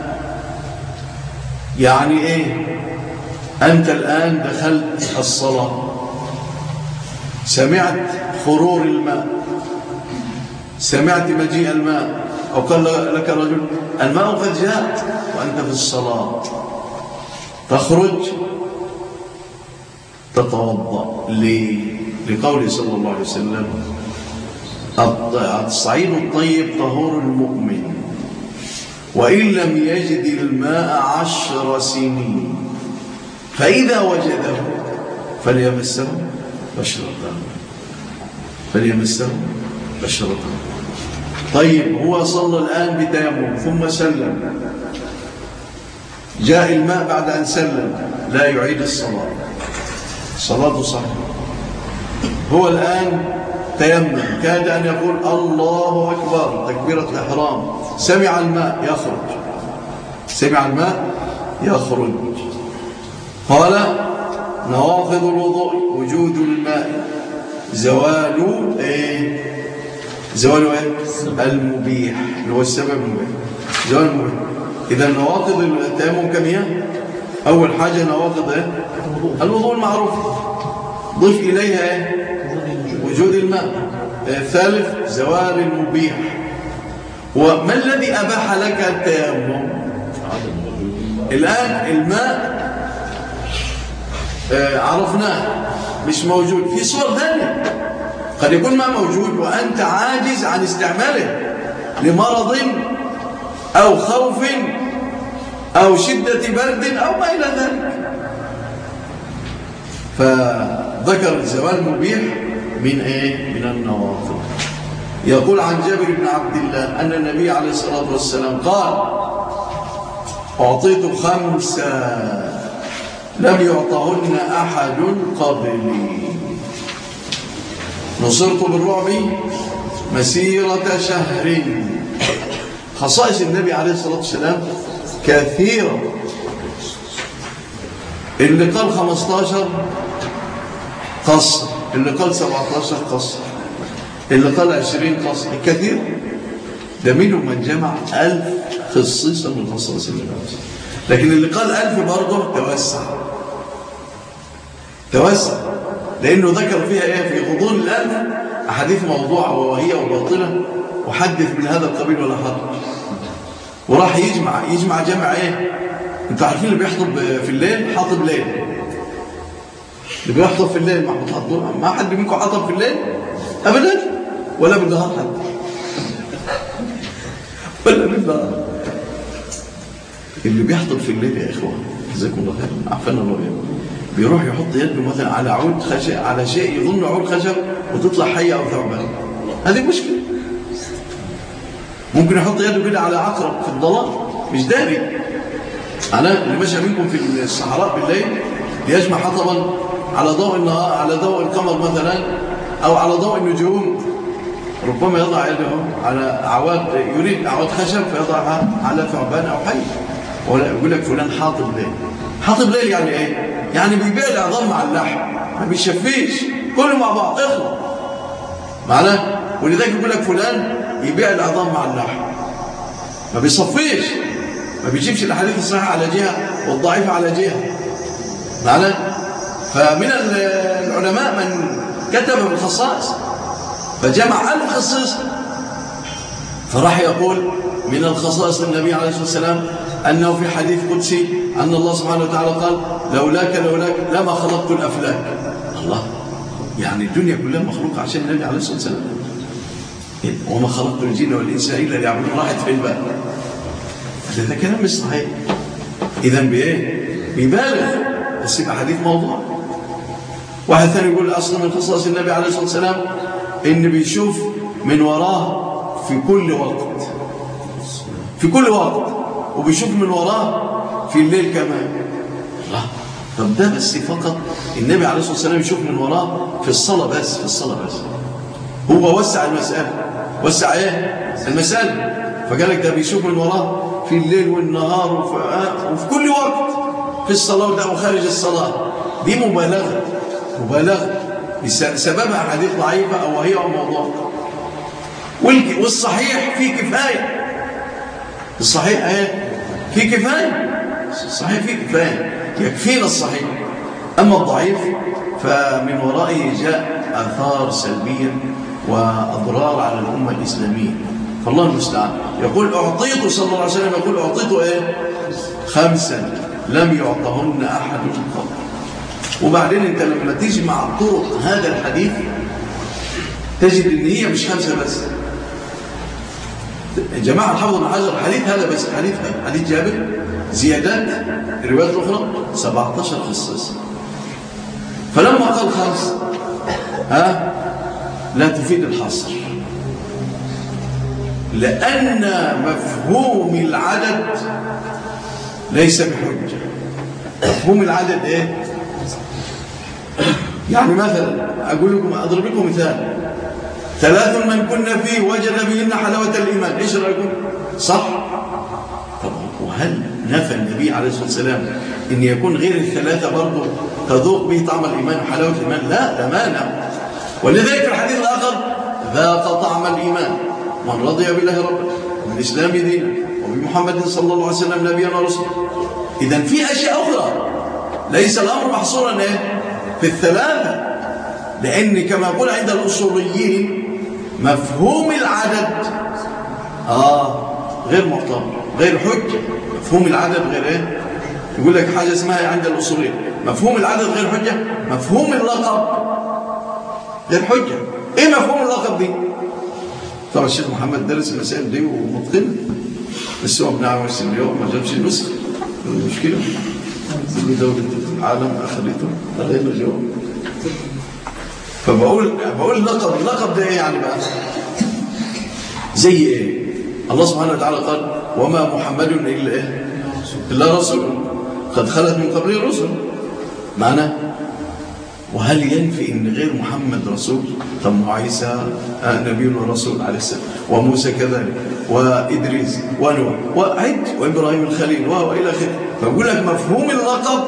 يعني إيه؟ أنت الآن دخلت الصلاة، سمعت خرور الماء، سمعت مجيء الماء، أو قال لك رجل الماء قد جاء وأنت في الصلاة، تخرج تتوضأ. ليه؟ لقوله صلى الله عليه وسلم: الصعيد الطيب طهور المؤمن، وإن لم يجد الماء عشر سنين فإذا وجده فليمسه بشرته، فليمسه بشرته. طيب هو صلى الآن بتيمم ثم سلم، جاء الماء بعد أن سلم، لا يعيد الصلاة، صلاته صحيحة. هو الآن تيمم، كاد أن يقول الله أكبر تكبيرة الإحرام، سمع الماء يخرج، سمع الماء يخرج. قال نواقض الوضوء: وجود الماء، زوال ايه؟ زوال ايه؟ المبيح، اللي هو السبب المبيح، زوال المبيح. إذا نواقض التيمم كم هي؟ أول حاجة نواقض ايه؟ الوضوء المعروف، ضيف إليها ايه؟ وجود الماء. الثالث زوال المبيح. وما الذي أباح لك التيمم؟ الآن الماء آه عرفناه مش موجود، في صور ثانية قد يكون ما موجود وأنت عاجز عن استعماله لمرض أو خوف أو شدة برد أو ما إلى ذلك. فذكر الزوال مبيح من إيه؟ من النواقض. يقول عن جابر بن عبد الله أن النبي عليه الصلاة والسلام قال: أعطيت خمسة لم يعطهن أحد قبلي، نصرت بالرعب مسيرة شهر. خصائص النبي عليه الصلاة والسلام كثيرة. اللي قال خمستاشر قصر، اللي قال سبعتاشر قصر، اللي قال عشرين قصر، كثير. ده منهم من جمع ألف خصيصا من خصائص النبي، لكن اللي قال ألف برضه توسع توسع لأنه ذكر فيها إيه؟ في غضون الألف أحاديث موضوعة ووهية وباطلة وحدث من هذا القبيل ولا حرج. وراح يجمع يجمع جمع إيه؟ أنتوا عارفين اللي بيحطب في الليل حاطب ليل، اللي بيحطب في الليل ما حد منكم حطب في الليل أبدا، ولا بالنهار حد ولا بالنهار. اللي بيحطب في الليل يا إخوان جزاكم الله خير عفنا الله يعني، بيروح يحط يده مثلا على عود خشب، على شيء يظن عود خشب وتطلع حية أو ثعبان، هذه مشكلة. ممكن يحط يده كده على عقرب في الظلام مش داري. أنا اللي ماشي منكم في الصحراء بالليل ليجمع حطبا على ضوء النهار، على ضوء القمر مثلا أو على ضوء النجوم، ربما يضع يده على عواد، يريد عواد خشب فيضعها على ثعبان أو حي، ولا يقول لك فلان حاطب ليل. حاطب ليل يعني ايه؟ يعني بيبيع العظام مع اللحم، ما بيشفيش، كله مع بعض اخلط معناه. ولذلك يقول لك فلان يبيع العظام مع اللحم، ما بيصفيش، ما بيجيبش الاحاديث الصحيحه على جهه والضعيفه على جهه معناه. فمن العلماء من كتب بالخصائص فجمع ألف خصيص، فراح يقول من الخصائص النبي عليه الصلاة والسلام أنه في حديث قدسي أن الله سبحانه وتعالى قال: لولاك لولاك لما خلقت الأفلاك. الله، يعني الدنيا كلها مخلوقة عشان النبي عليه الصلاة والسلام. وما خلقت الجن والإنس إلا ليعبدون. راحت فين بقى؟ هذا كلام مش صحيح. إذا بإيه؟ بيبالغ، بس يبقى حديث موضوع. واحد ثاني يقول أصلا من خصائص النبي عليه الصلاة والسلام إن بيشوف من وراه في كل وقت، في كل وقت، وبيشوف من وراه في الليل كمان. الله، طب ده بس فقط النبي عليه الصلاة والسلام يشوف من وراه في الصلاة بس، في الصلاة بس. هو وسع المسألة، وسع ايه المسألة، فقال لك ده بيشوف من وراه في الليل والنهار وفي, وفي كل وقت في الصلاة وده وخارج الصلاة. دي مبالغة، مبالغة سببها حديث ضعيفة أو وهي أو موضوع. والصحيح فيه كفاية، الصحيح ايه فيه كفاية، الصحيح فيه كفاية، يكفينا الصحيح. أما الضعيف فمن ورائه جاء آثار سلبية وأضرار على الأمة الإسلامية، فالله المستعان. يقول أعطيت صلى الله عليه وسلم، يقول أعطيت إيه؟ خمسا لم يعطهن أحد قبل. وبعدين أنت لما تجمع طرق هذا الحديث تجد أن هي مش خمسة بس. جماعة الحافظ بن حجر الحديث هذا بس، حديث حديث جابر زيادات الروايات الأخرى سبعة عشر خصيصة. فلما قال خمس ها لا تفيد الحصر، لأن مفهوم العدد ليس بحجة. مفهوم العدد ايه؟ يعني مثلا أقول لكم، أضرب لكم مثال: ثلاث من كنا فيه وجد بهن حلاوة الإيمان. إيش رأيكم؟ صح؟ طب وهل نفى النبي عليه الصلاة والسلام إن يكون غير الثلاثة برضه تذوق به طعم الإيمان وحلاوة الإيمان؟ لا، لا مانع. ولذلك في الحديث الآخر: ذاق طعم الإيمان من رضي بالله ربا وبالإسلام دينا وبمحمد صلى الله عليه وسلم نبيا ورسولا. إذن في أشياء أخرى، ليس الأمر محصورا إيه؟ في الثلاثة، لأن كما يقول عند الأصوليين مفهوم العدد آه غير معتبر، غير حجة. مفهوم العدد غير إيه؟ يقول لك حاجة اسمها عند الأصوليين مفهوم العدد غير حجة، مفهوم اللقب غير حجة. إيه مفهوم اللقب دي؟ طبعا الشيخ محمد درس المسائل دي ومتقن، بس هو بنعمل اليوم ما جابش النسخ. المشكلة كل دولة العالم أخذته لغير اليوم. فبقول بقول اللقب، اللقب ده ايه يعني بقى؟ زي ايه؟ الله سبحانه وتعالى قال: وما محمد الا ايه؟ الا رسول قد خلت من قبله الرسل. معنى وهل ينفي ان غير محمد رسول؟ طب عيسى نبي ورسول عليه السلام، وموسى كذلك، وادريس ونوح وعد وابراهيم الخليل والى اخره. فبقول لك مفهوم اللقب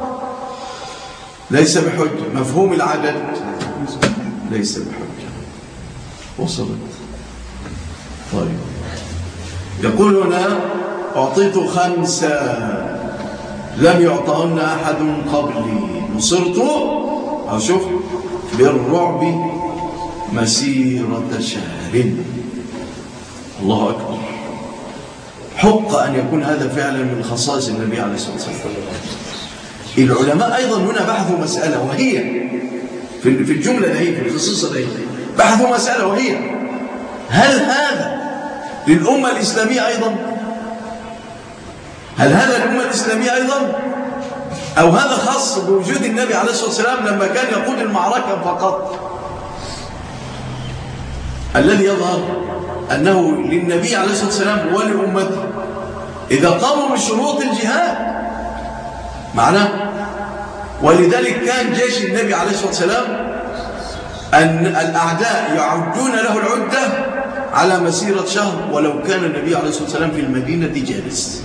ليس بحجه، مفهوم العدد ليس بحجة. وصلت؟ طيب، يقول هنا: أعطيت خمسة لم يعطهن أحد قبلي، نصرت أشوف بالرعب مسيرة شهر. الله أكبر. حق أن يكون هذا فعلا من خصائص النبي عليه الصلاة والسلام. العلماء أيضا هنا بحثوا مسألة، وهي في الجملة دي، في الخصيصة دي بحثوا مسألة، وهي: هل هذا للأمة الإسلامية أيضا؟ هل هذا للأمة الإسلامية أيضا؟ أو هذا خاص بوجود النبي عليه الصلاة والسلام لما كان يقود المعركة فقط؟ الذي يظهر أنه للنبي عليه الصلاة والسلام ولأمته إذا قاموا بشروط الجهاد معناه. ولذلك كان جيش النبي عليه الصلاة والسلام أن الأعداء يعدون له العدة على مسيرة شهر، ولو كان النبي عليه الصلاة والسلام في المدينة جالس.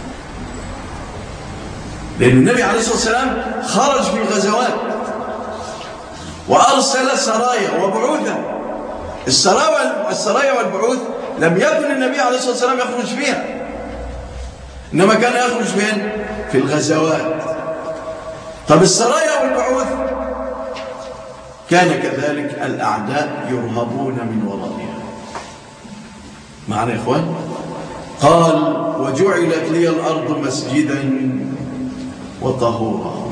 لأن النبي عليه الصلاة والسلام خرج في الغزوات وأرسل سرايا وبعوثا. السرايا والبعوث لم يكن النبي عليه الصلاة والسلام يخرج فيها، إنما كان يخرج فين؟ في الغزوات. طب السرايا والبعوث كان كذلك الأعداء يرهبون من ورائها. معنا يا إخوان؟ قال: وجعلت لي الأرض مسجدا وطهورا.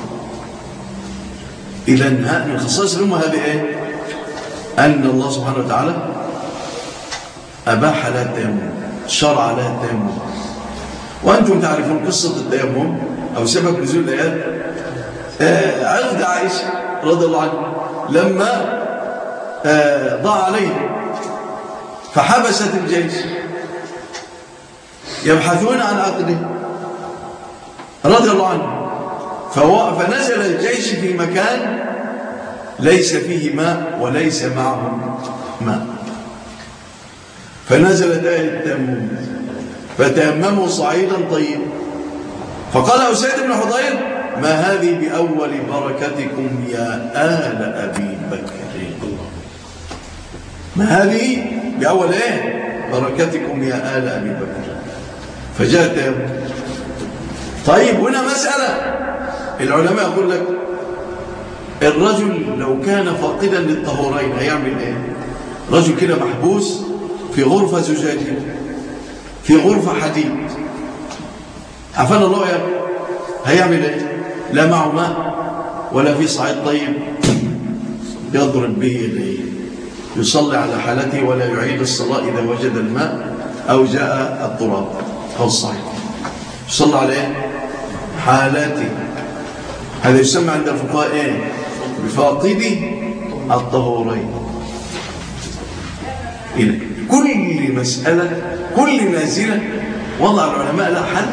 إذن من خصائص الأمة هذه إيه؟ أن الله سبحانه وتعالى أباح لها التيمم، شرع لها التيمم، وأنتم تعرفون قصة التيمم أو سبب نزول الآيات. آه عقد عائشة رضي الله عنها لما آه ضاع عليه فحبست الجيش يبحثون عن عقده رضي الله عنه، فنزل الجيش في مكان ليس فيه ماء وليس معهم ماء، فنزلت آية التيمم فتيمموا صعيدا طيبا. فقال أسيد بن حضير: ما هذه بأول بركتكم يا آل أبي بكر. ما هذه بأول إيه؟ بركتكم يا آل أبي بكر. فجاء التيمم. طيب هنا مسألة العلماء يقول لك الرجل لو كان فاقدا للطهورين هيعمل ايه؟ رجل كده محبوس في غرفة زجاجية في غرفة حديد، عفان الله يا هيعمل ايه؟ لا معه ماء ولا في صعيد طيب يضرب به يصلي على حالته ولا يعيد الصلاة إذا وجد الماء أو جاء التراب أو الصعيد، يصلي على ايه؟ حالته. هذا يسمى عند الفقهاء ايه؟ بفاقدي الطهورين. كل مسألة كل نازلة وضع العلماء لا حل،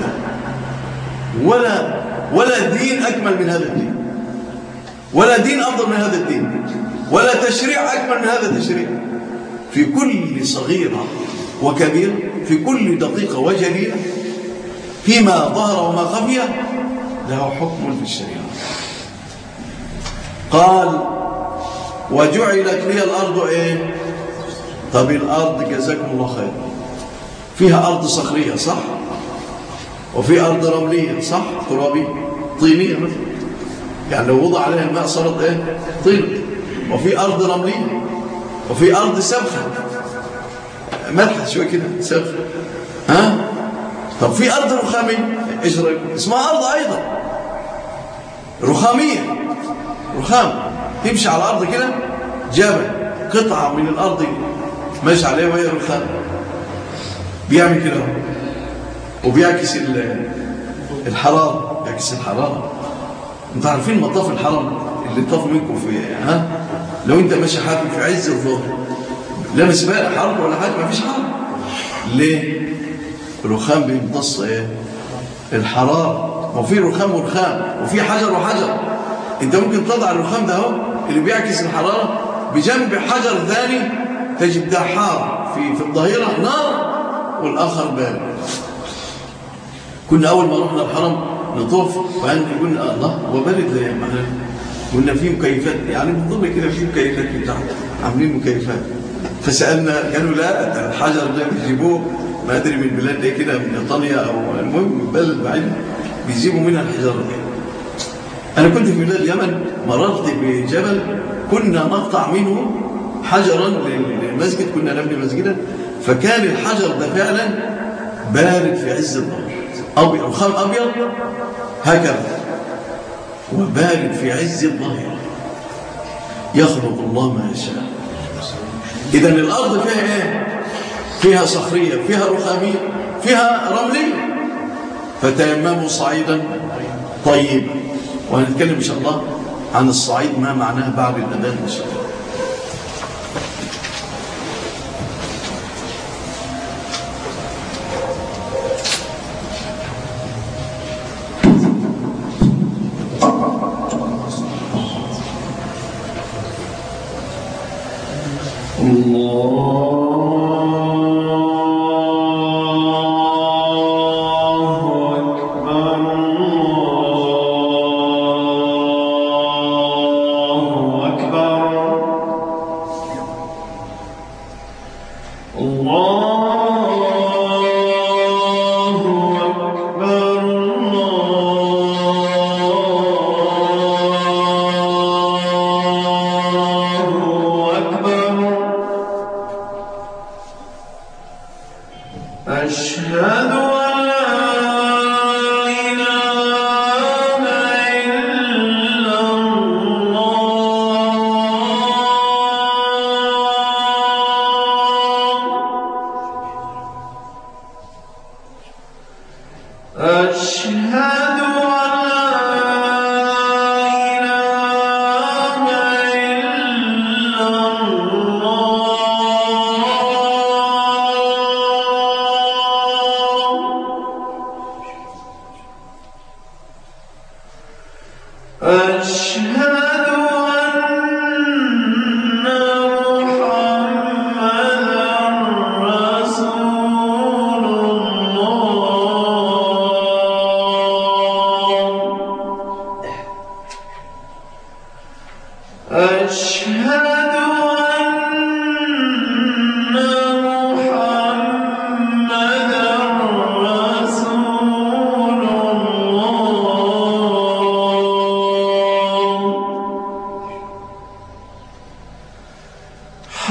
ولا ولا دين أكمل من هذا الدين، ولا دين أفضل من هذا الدين، ولا تشريع أكمل من هذا التشريع. في كل صغيرة وكبيرة، في كل دقيقة وجليلة، فيما ظهر وما خفي له حكم في الشريعة. قال: وجعلت لي الأرض إيه؟ طب الأرض جزاكم الله خير فيها أرض صخرية صح؟ وفي أرض رملية صح؟ ترابية طينية مثلا، يعني لو وضع عليها الماء صارت إيه؟ طين. وفي أرض رملية، وفي أرض سبخة ملحة شوية كده سبخة. ها؟ طب في أرض رخامية إيش رأيك؟ اسمها أرض أيضا رخامية، رخام تمشي على الأرض كده جبل قطعة من الأرض ماشي عليها وهي رخام، بيعمل كده وبيعكس الحرارة، بيعكس الحرارة. انتوا عارفين مطاف الحرم اللي طاف منكم في ها؟ لو انت ماشي حافي في عز الظهر لابس بقى حرب ولا حاجة، ما فيش حرب. ليه؟ الرخام بيمتص ايه؟ الحرارة. وفي رخام ورخام، وفي حجر وحجر. انت ممكن تضع الرخام ده اهو اللي بيعكس الحرارة بجنب حجر ثاني تجد ده حار في في الظهيرة نار والآخر بارد. كنا أول ما رحنا الحرم نطوف وعندنا قلنا الله هو بارد ليه؟ احنا قلنا في مكيفات، يعني بنظن كده في مكيفات بتاعت عاملين مكيفات. فسألنا قالوا لا الحجر ده بيجيبوه ما أدري من بلاد ايه كده، من إيطاليا أو المهم بلد بعيد بيجيبوا منها الحجارة دي. أنا كنت في بلاد اليمن مررت بجبل كنا نقطع منه حجرا للمسجد، كنا نبني مسجدا، فكان الحجر ده فعلا بارد في عز الظهر، أبيض رخام أبيض هكذا وبارد في عز الظهر. يخلق الله ما يشاء. إذن الأرض فيها إيه؟ فيها صخرية، فيها رخامية، فيها رملية. فتيمموا صعيدا طيبا، وهنتكلم إن شاء الله عن الصعيد ما معناه بعد الأذان إن شاء الله.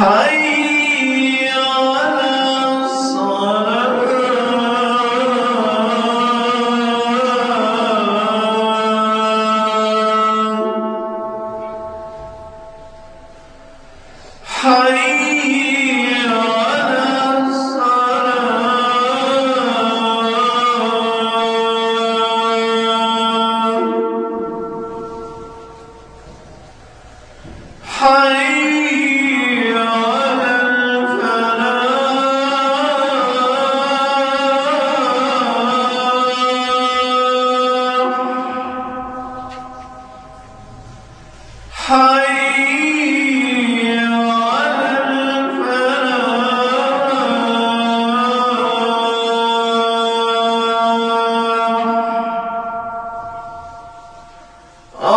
حي على الصلاة حي على الصلاة حي على الفلاح حي على الفلاح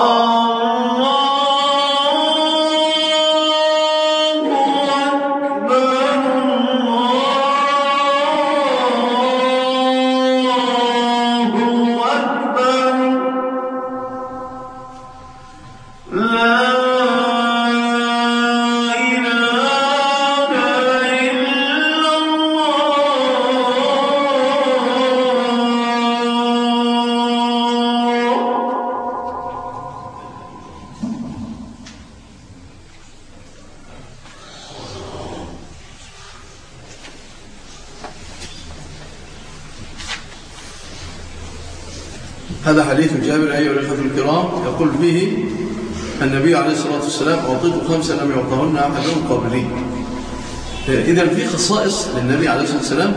هذا حديث جابر أيها الأخوة الكرام، يقول فيه النبي عليه الصلاة والسلام: أعطيت خمسا لم يعطهن أحد قبلي. إذا في خصائص للنبي عليه الصلاة والسلام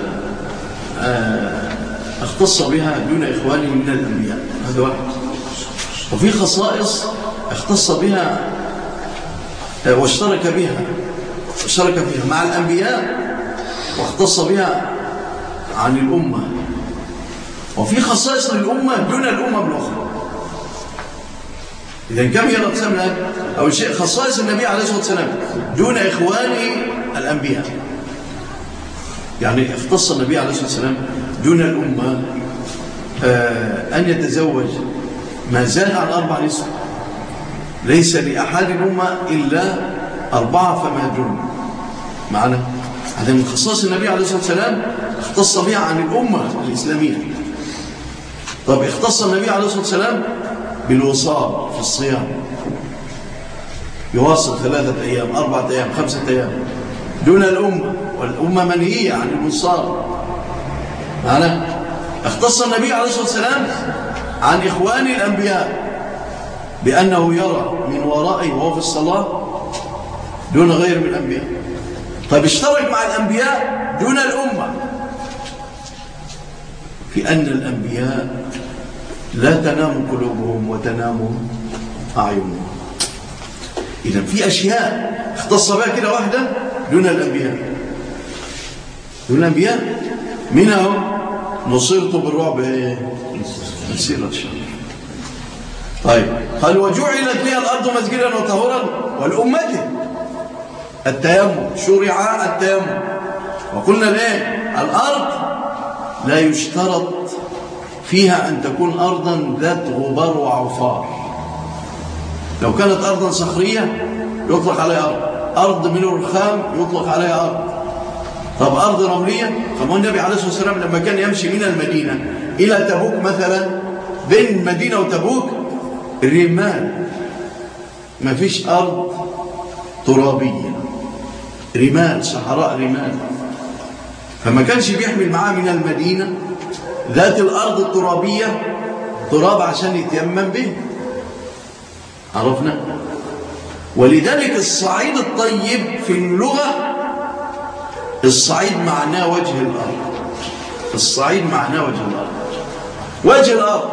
اختص بها دون إخوانه من الأنبياء، هذا واحد. وفي خصائص اختص بها واشترك بها اشترك فيها مع الأنبياء واختص بها عن الأمة. وفي خصائص للأمة دون الأمم الأخرى. إذن كم هي الأقسام الآن؟ أول شيء خصائص النبي عليه الصلاة والسلام دون إخوانه الأنبياء، يعني اختص النبي عليه الصلاة والسلام دون الأمة آه أن يتزوج ما زاد عن أربع نسوة، ليس لأحد الأمة إلا أربعة فما دون. معنا هذا من خصائص النبي عليه الصلاة والسلام اختص بها عن الأمة الإسلامية. طب اختص النبي عليه الصلاة والسلام بالوصال في الصيام، يواصل ثلاثة أيام أربعة أيام خمسة أيام دون الأمة، والأمة منهية عن الوصال. معنا اختص النبي عليه الصلاة والسلام عن إخوان الأنبياء بأنه يرى من ورائه وهو في الصلاة دون غير من الأنبياء. طيب اشترك مع الأنبياء دون الأمة في أن الأنبياء لا تنام قلوبهم وتنام أعينهم. إذن في أشياء اختص بها كده واحدة دون الأنبياء دون الأنبياء منهم نصرت بالرعب مسيرة الشر. طيب قال: وجعلت لي الأرض مسجدا وطهورا، والأمة التيمم، شرع التيمم. وقلنا ليه الأرض لا يشترط فيها أن تكون أرضا ذات غبار وعفار. لو كانت أرضا صخرية يطلق عليها أرض، أرض من الرخام يطلق عليها أرض. طب أرض رملية، طب النبي عليه الصلاة والسلام لما كان يمشي من المدينة إلى تبوك مثلا، بين المدينة وتبوك رمال، ما فيش أرض ترابية، رمال، صحراء رمال. فما كانش بيحمل معاه من المدينة ذات الأرض الترابية تراب عشان يتيمم به. عرفنا؟ ولذلك الصعيد الطيب في اللغة، الصعيد معناه وجه الأرض. الصعيد معناه وجه الأرض، وجه الأرض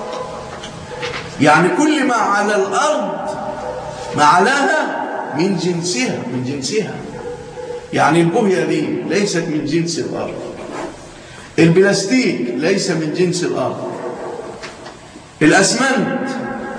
يعني كل ما على الأرض ما علاها من جنسها من جنسها يعني البوهية دي ليست من جنس الأرض، البلاستيك ليس من جنس الأرض، الأسمنت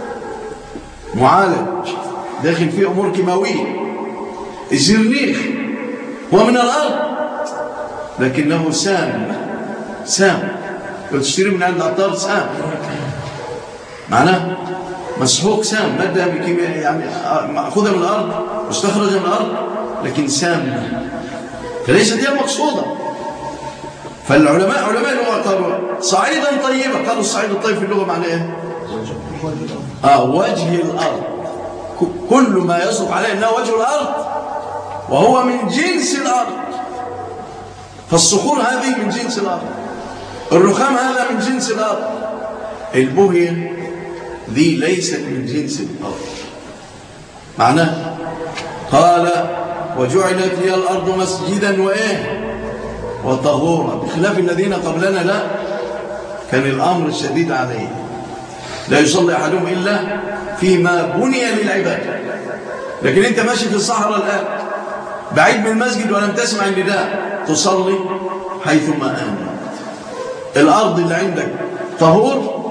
معالج داخل فيه أمور كيماوية، الزرنيخ هو من الأرض لكنه سام سام وتشتري من عند العطار سام، معناه مسحوق سام، مادة يعني مأخوذة من الأرض مستخرجة من الأرض لكن سامة، فليست هي المقصودة. فالعلماء علماء اللغة قالوا صعيدا طيبة، قالوا الصعيد الطيب في اللغة معناه ايه؟ آه وجه الأرض، كل ما يصف عليه أنه وجه الأرض وهو من جنس الأرض. فالصخور هذه من جنس الأرض، الرخام هذا من جنس الأرض، البهية ذي ليست من جنس الأرض. معناه قال وجعلت لي الأرض مسجدا وإيه وطهورا، بخلاف الذين قبلنا لا، كان الأمر الشديد عليه، لا يصلي أحدهم إلا فيما بني للعباد. لكن أنت ماشي في الصحراء الآن بعيد من المسجد ولم تسمع النداء، تصلي حيثما آمنت. الأرض اللي عندك طهور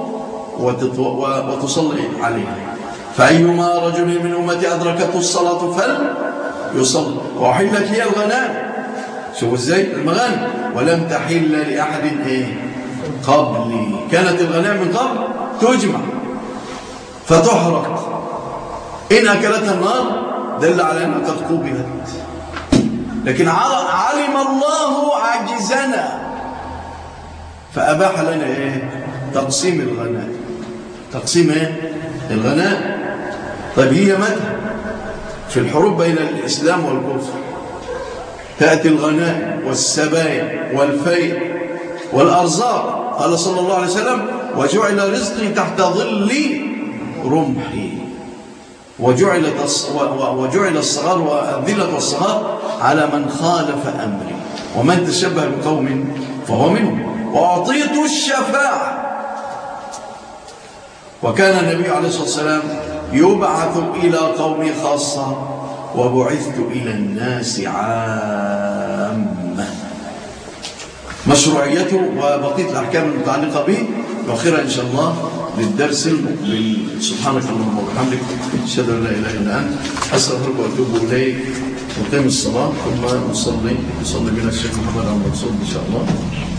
وتصلي عليها. فأيما رجل من أمتي أدركته الصلاة فليصلي. وحلت لي الغنائم، شوفوا ازاي المغانم، ولم تحل لأحد ايه قبلي. كانت الغنائم من قبل تجمع فتحرق، إن أكلتها النار دل على أنها قد قبلت. لكن علم الله عجزنا فأباح لنا ايه تقسيم الغنائم. تقسيم ايه الغنائم. طيب هي متى؟ في الحروب بين الإسلام والكفر تأتي الغنائم والسبايا والفيء والأرزاق. قال صلى الله عليه وسلم وجعل رزقي تحت ظل رمحي، وجعل وجعل الصغار والذلة والصغار على من خالف أمري، ومن تشبه بقوم فهو منهم. وأعطيت الشفاعة. وكان النبي عليه الصلاة والسلام يبعث إلى قومه خاصة وبعثت إلى الناس عامة. مشروعيته وبقية الأحكام المتعلقة به نؤخرها إن شاء الله للدرس المقبل. سبحانك اللهم وبحمدك أشهد أن لا إله إلا أنت أستغفرك وأتوب إليك. نقيم الصلاة ثم نصلي نصلي بنا الشيخ محمد عبد المقصود إن شاء الله.